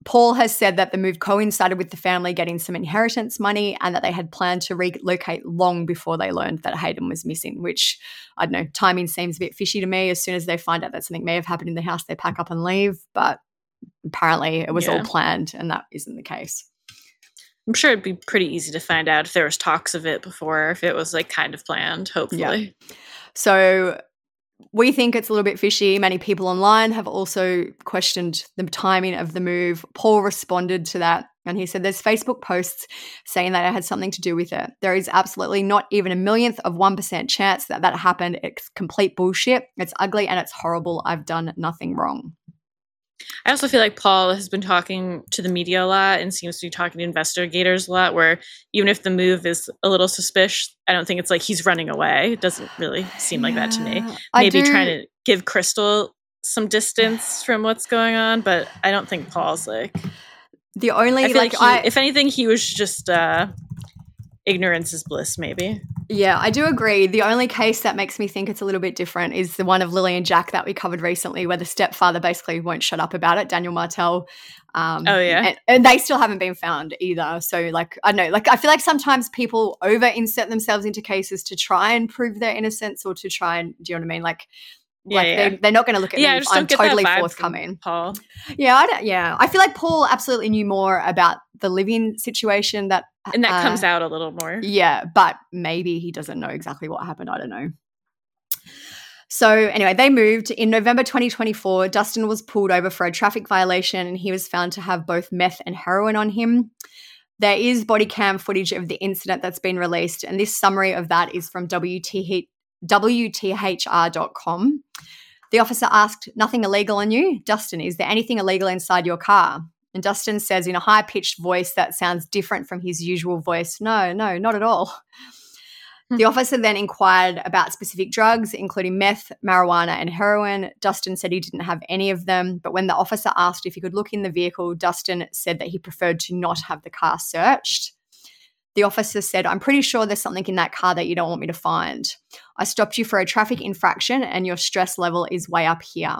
Paul has said that the move coincided with the family getting some inheritance money and that they had planned to relocate long before they learned that Hayden was missing, which, I don't know, timing seems a bit fishy to me. As soon as they find out that something may have happened in the house, they pack up and leave. But apparently it was Yeah. all planned, and that isn't the case. I'm sure it'd be pretty easy to find out if there was talks of it before, if it was like kind of planned, hopefully. Yeah. So we think it's a little bit fishy. Many people online have also questioned the timing of the move. Paul responded to that, and he said there's Facebook posts saying that it had something to do with it. There is absolutely not even a millionth of one percent chance that that happened. It's complete bullshit. It's ugly and it's horrible. I've done nothing wrong. I also feel like Paul has been talking to the media a lot and seems to be talking to investigators a lot, where even if the move is a little suspicious, I don't think it's like he's running away. It doesn't really seem like that to me. I Maybe do- trying to give Crystal some distance from what's going on, but I don't think Paul's like... The only, I feel like, like, he, I, if anything, he was just uh, ignorance is bliss, maybe. Yeah, I do agree. The only case that makes me think it's a little bit different is the one of Lily and Jack that we covered recently, where the stepfather basically won't shut up about it, Daniel Martel. Um, Oh, yeah? And, and they still haven't been found either. So, like, I don't know. Like, I feel like sometimes people over-insert themselves into cases to try and prove their innocence or to try and, do you know what I mean? Like, Yeah, like yeah. They're, they're not going to look at Yeah, I me just if don't I'm get that totally vibe from forthcoming. Paul. Yeah, I don't, yeah. I feel like Paul absolutely knew more about the living situation that And that uh, comes out a little more. Yeah, but maybe he doesn't know exactly what happened. I don't know. So anyway, they moved. In November twenty twenty-four, Dustin was pulled over for a traffic violation and he was found to have both meth and heroin on him. There is body cam footage of the incident that's been released, and this summary of that is from W T H R dot com. The officer asked, "Nothing illegal on you? Dustin, is there anything illegal inside your car?" And Dustin says in a high-pitched voice that sounds different from his usual voice, "No, no, not at all." The officer then inquired about specific drugs, including meth, marijuana, and heroin. Dustin said he didn't have any of them, but when the officer asked if he could look in the vehicle, Dustin said that he preferred to not have the car searched. The officer said, "I'm pretty sure there's something in that car that you don't want me to find. I stopped you for a traffic infraction and your stress level is way up here."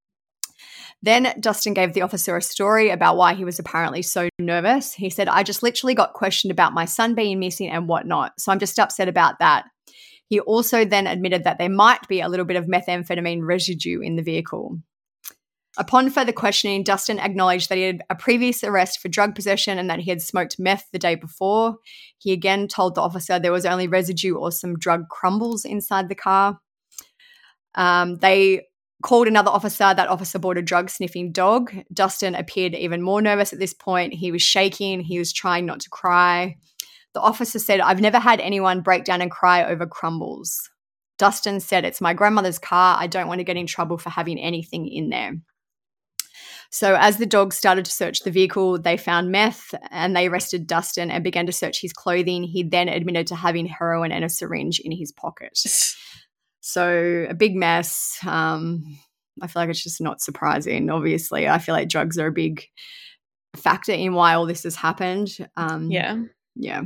Then Dustin gave the officer a story about why he was apparently so nervous. He said, "I just literally got questioned about my son being missing and whatnot, so I'm just upset about that." He also then admitted that there might be a little bit of methamphetamine residue in the vehicle. Upon further questioning, Dustin acknowledged that he had a previous arrest for drug possession and that he had smoked meth the day before. He again told the officer there was only residue or some drug crumbles inside the car. Um, they called another officer. That officer brought a drug-sniffing dog. Dustin appeared even more nervous at this point. He was shaking. He was trying not to cry. The officer said, "I've never had anyone break down and cry over crumbles." Dustin said, "It's my grandmother's car. I don't want to get in trouble for having anything in there." So as the dogs started to search the vehicle, they found meth and they arrested Dustin and began to search his clothing. He then admitted to having heroin and a syringe in his pocket. So a big mess. Um, I feel like it's just not surprising, obviously. I feel like drugs are a big factor in why all this has happened. Um, Yeah. Yeah.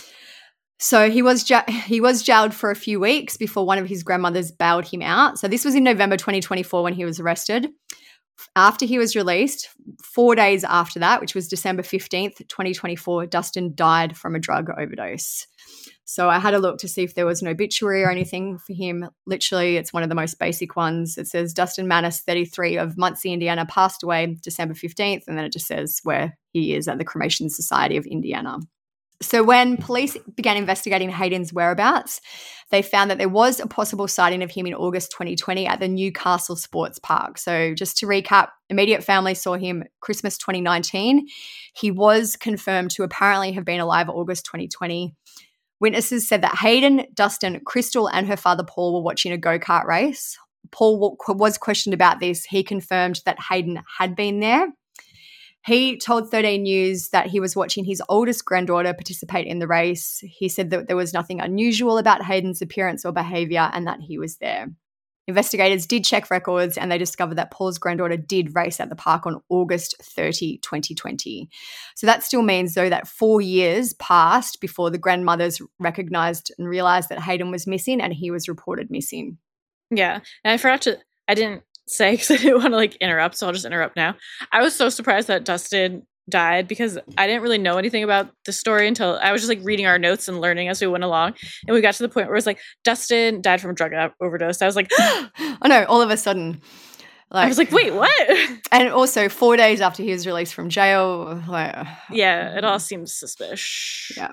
So he was ja- he was jailed for a few weeks before one of his grandmothers bailed him out. So this was in November twenty twenty-four when he was arrested. After he was released, four days after that, which was December fifteenth, twenty twenty-four, Dustin died from a drug overdose. So I had a look to see if there was an obituary or anything for him. Literally, it's one of the most basic ones. It says Dustin Maness, thirty-three, of Muncie, Indiana, passed away December fifteenth, and then it just says where he is at the Cremation Society of Indiana. So when police began investigating Hayden's whereabouts, they found that there was a possible sighting of him in August twenty twenty at the Newcastle Sports Park. So just to recap, immediate family saw him Christmas twenty nineteen. He was confirmed to apparently have been alive August twenty twenty. Witnesses said that Hayden, Dustin, Crystal, and her father Paul were watching a go-kart race. Paul was questioned about this. He confirmed that Hayden had been there. He told thirteen News that he was watching his oldest granddaughter participate in the race. He said that there was nothing unusual about Hayden's appearance or behavior and that he was there. Investigators did check records and they discovered that Paul's granddaughter did race at the park on August thirtieth, twenty twenty. So that still means, though, that four years passed before the grandmothers recognised and realised that Hayden was missing and he was reported missing. Yeah. And I forgot to, I didn't say, because I didn't want to like interrupt, so I'll just interrupt now. I was so surprised that Dustin died because I didn't really know anything about the story until I was just like reading our notes and learning as we went along. And we got to the point where it was like, Dustin died from a drug overdose. I was like, oh no, all of a sudden. Like, I was like, wait, what? And also four days after he was released from jail. Like, yeah, it all seems suspicious. Yeah.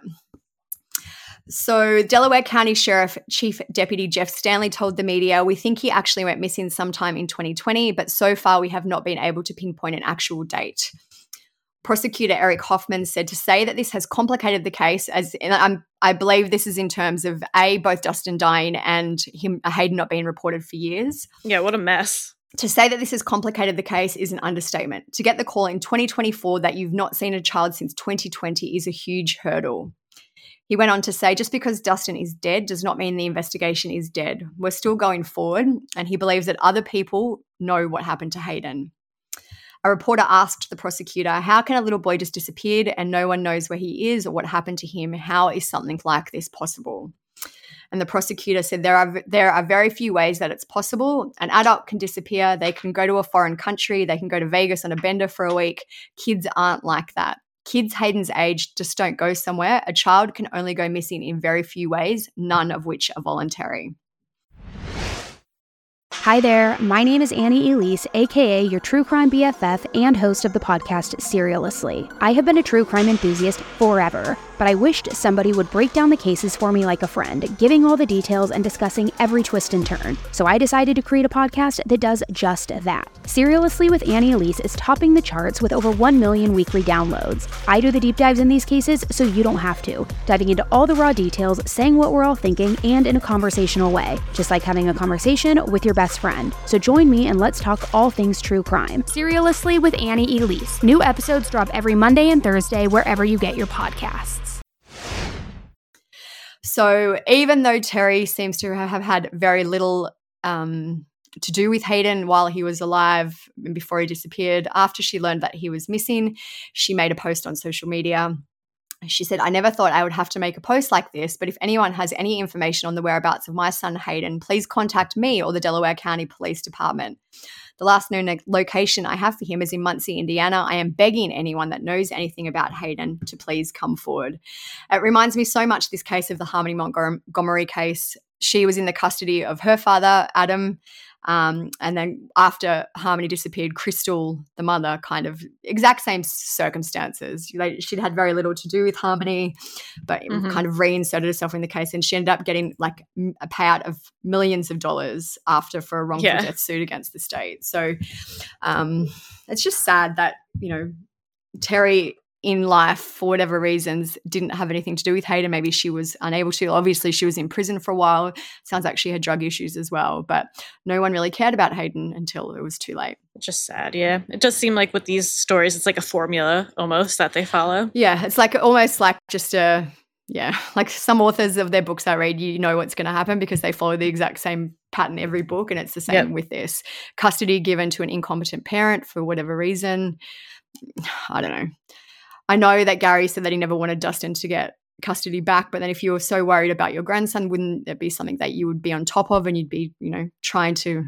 So Delaware County Sheriff Chief Deputy Jeff Stanley told the media, we think he actually went missing sometime in twenty twenty, but so far we have not been able to pinpoint an actual date. Prosecutor Eric Hoffman said to say that this has complicated the case, as and I'm, I believe this is in terms of A, both Dustin dying and him Hayden not being reported for years. Yeah, what a mess. To say that this has complicated the case is an understatement. To get the call in twenty twenty-four that you've not seen a child since twenty twenty is a huge hurdle. He went on to say, just because Dustin is dead does not mean the investigation is dead. We're still going forward, and he believes that other people know what happened to Hayden. A reporter asked the prosecutor, how can a little boy just disappeared and no one knows where he is or what happened to him? How is something like this possible? And the prosecutor said there are there are very few ways that it's possible. An adult can disappear. They can go to a foreign country. They can go to Vegas on a bender for a week. Kids aren't like that. Kids Hayden's age just don't go somewhere. A child can only go missing in very few ways, none of which are voluntary. Hi there, my name is Annie Elise, aka your true crime B F F and host of the podcast Serialously. I have been a true crime enthusiast forever, but I wished somebody would break down the cases for me like a friend, giving all the details and discussing every twist and turn. So I decided to create a podcast that does just that. Serialously with Annie Elise is topping the charts with over one million weekly downloads. I do the deep dives in these cases so you don't have to, diving into all the raw details, saying what we're all thinking, and in a conversational way, just like having a conversation with your best friend. So join me and let's talk all things true crime. Serialously with Annie Elise. New episodes drop every Monday and Thursday wherever you get your podcasts. So even though Terry seems to have had very little um, to do with Hayden while he was alive and before he disappeared, after she learned that he was missing, she made a post on social media. She said, I never thought I would have to make a post like this, but if anyone has any information on the whereabouts of my son Hayden, please contact me or the Delaware County Police Department. The last known location I have for him is in Muncie, Indiana. I am begging anyone that knows anything about Hayden to please come forward. It reminds me so much of this case of the Harmony Montgomery case. She was in the custody of her father, Adam, Um, and then after Harmony disappeared, Crystal, the mother, kind of exact same circumstances. Like, she'd had very little to do with Harmony, but mm-hmm. kind of reinserted herself in the case, and she ended up getting like a payout of millions of dollars after for a wrongful yeah. death suit against the state. So um, it's just sad that, you know, Terry in life, for whatever reasons, didn't have anything to do with Hayden. Maybe she was unable to. Obviously, she was in prison for a while. Sounds like she had drug issues as well. But no one really cared about Hayden until it was too late. It's just sad, yeah. It does seem like with these stories, it's like a formula almost that they follow. Yeah, it's like almost like just a, yeah, like some authors of their books I read, you know what's going to happen because they follow the exact same pattern every book, and it's the same yep. with this. Custody given to an incompetent parent for whatever reason. I don't know. I know that Gary said that he never wanted Dustin to get custody back, but then if you were so worried about your grandson, wouldn't it be something that you would be on top of and you'd be, you know, trying to,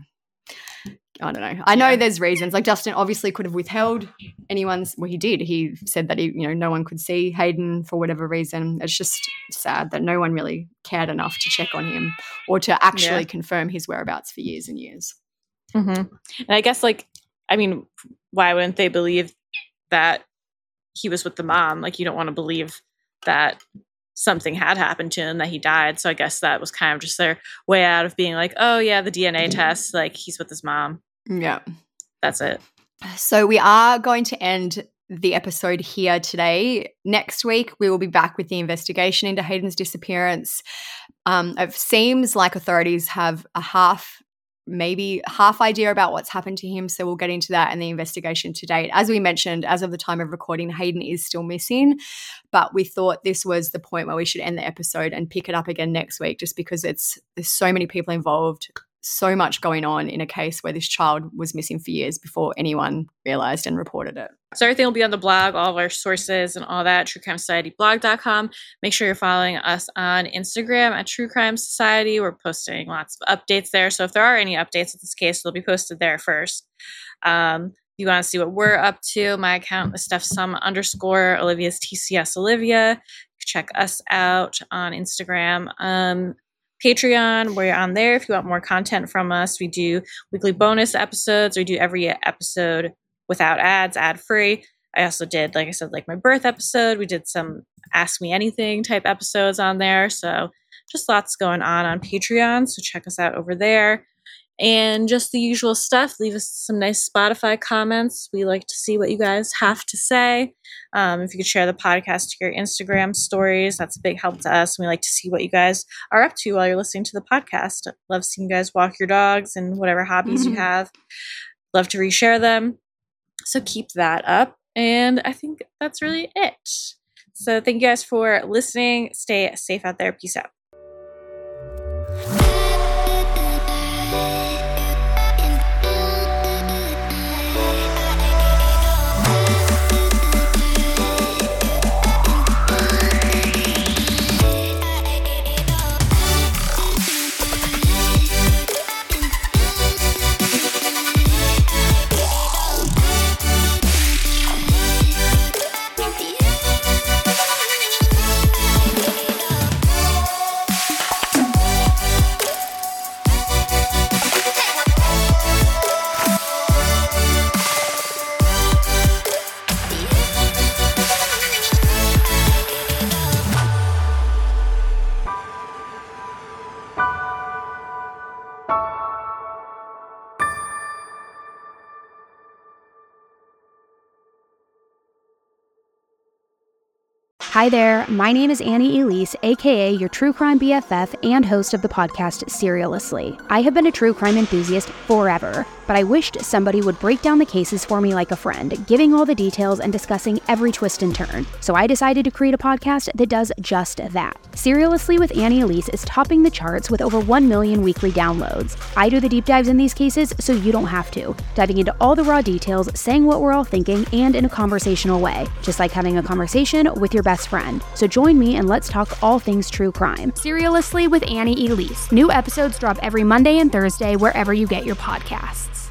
I don't know. I know yeah. there's reasons. Like Dustin obviously could have withheld anyone's, well, he did. He said that, he, you know, no one could see Hayden for whatever reason. It's just sad that no one really cared enough to check on him or to actually yeah. confirm his whereabouts for years and years. Mm-hmm. And I guess, like, I mean, why wouldn't they believe that he was with the mom? Like, you don't want to believe that something had happened to him, that he died. So I guess that was kind of just their way out of being like, oh yeah, the D N A test, like he's with his mom. Yeah. That's it. So we are going to end the episode here today. Next week, we will be back with the investigation into Hayden's disappearance. Um, it seems like authorities have a half maybe half idea about what's happened to him. So we'll get into that and the investigation to date. As we mentioned, as of the time of recording, Hayden is still missing, but we thought this was the point where we should end the episode and pick it up again next week, just because it's there's so many people involved, so much going on in a case where this child was missing for years before anyone realized and reported it. So everything will be on the blog, all of our sources and all that, true crime society blog dot com. Make sure you're following us on Instagram at True Crime Society. We're posting lots of updates there. So if there are any updates of this case, they'll be posted there first. Um, if you want to see what we're up to, my account is Steph Sum underscore Olivia's T C S Olivia. Check us out on Instagram. Um, Patreon, we're on there if you want more content from us. We do weekly bonus episodes. We do every episode without ads, ad-free. I also did, like I said, like my birth episode. We did some Ask Me Anything type episodes on there. So just lots going on on Patreon. So check us out over there. And just the usual stuff. Leave us some nice Spotify comments. We like to see what you guys have to say. Um, if you could share the podcast to your Instagram stories, that's a big help to us. We like to see what you guys are up to while you're listening to the podcast. Love seeing you guys walk your dogs and whatever hobbies mm-hmm. you have. Love to reshare them. So keep that up. And I think that's really it. So thank you guys for listening. Stay safe out there. Peace out. Hi there, my name is Annie Elise, aka your true crime B F F and host of the podcast Serialously. I have been a true crime enthusiast forever, but I wished somebody would break down the cases for me like a friend, giving all the details and discussing every twist and turn. So I decided to create a podcast that does just that. Serialously with Annie Elise is topping the charts with over one million weekly downloads. I do the deep dives in these cases so you don't have to, diving into all the raw details, saying what we're all thinking, and in a conversational way, just like having a conversation with your best friend. So join me and let's talk all things true crime. Serialously with Annie Elise. New episodes drop every Monday and Thursday wherever you get your podcasts.